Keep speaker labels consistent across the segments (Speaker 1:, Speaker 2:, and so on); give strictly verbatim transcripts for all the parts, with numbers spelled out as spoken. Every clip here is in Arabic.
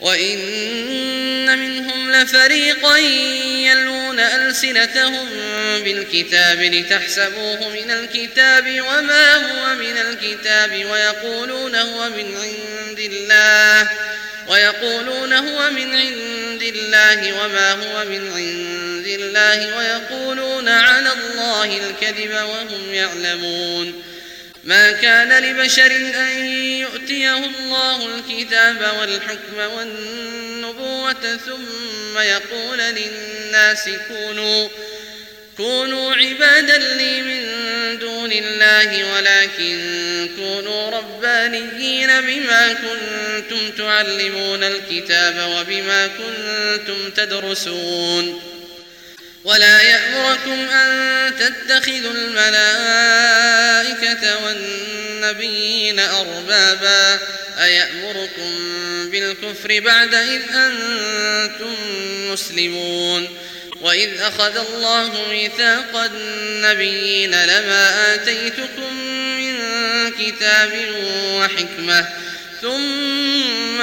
Speaker 1: وإن منهم لفريقا يلوون ألسنتهم بالكتاب لتحسبوه من الكتاب وما هو من الكتاب ويقولون هو من عند الله ويقولون هو من عند الله وما هو من عند الله ويقولون على الله الكذب وهم يعلمون. ما كان لبشر أن يؤتيه الله الكتاب والحكم والنبوة ثم يقول للناس كونوا, كونوا عبادا لي من دون الله ولكن كونوا ربانيين بما كنتم تعلمون الكتاب وبما كنتم تدرسون. ولا يأمركم أن تتخذوا الملائكة والنبيين أربابا أيأمركم بالكفر بعد إذ أنتم مسلمون. وإذ أخذ الله ميثاق النبيين لما آتيتكم من كتاب وحكمة ثم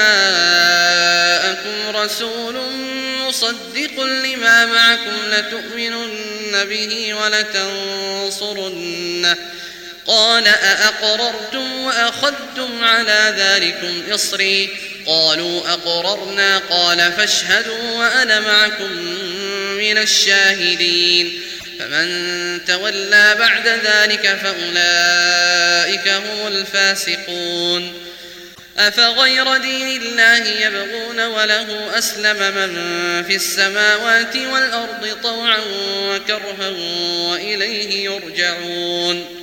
Speaker 1: جاءكم رسول مصدق لما معكم لتؤمنن به ولتنصرنه قال أأقررتم وأخذتم على ذلكم إصري قالوا أقررنا قال فاشهدوا وأنا معكم من الشاهدين. فمن تولى بعد ذلك فأولئك هم الفاسقون. أفغير دين الله يبغون وله أسلم من في السماوات والأرض طوعا وكرها وإليه يرجعون.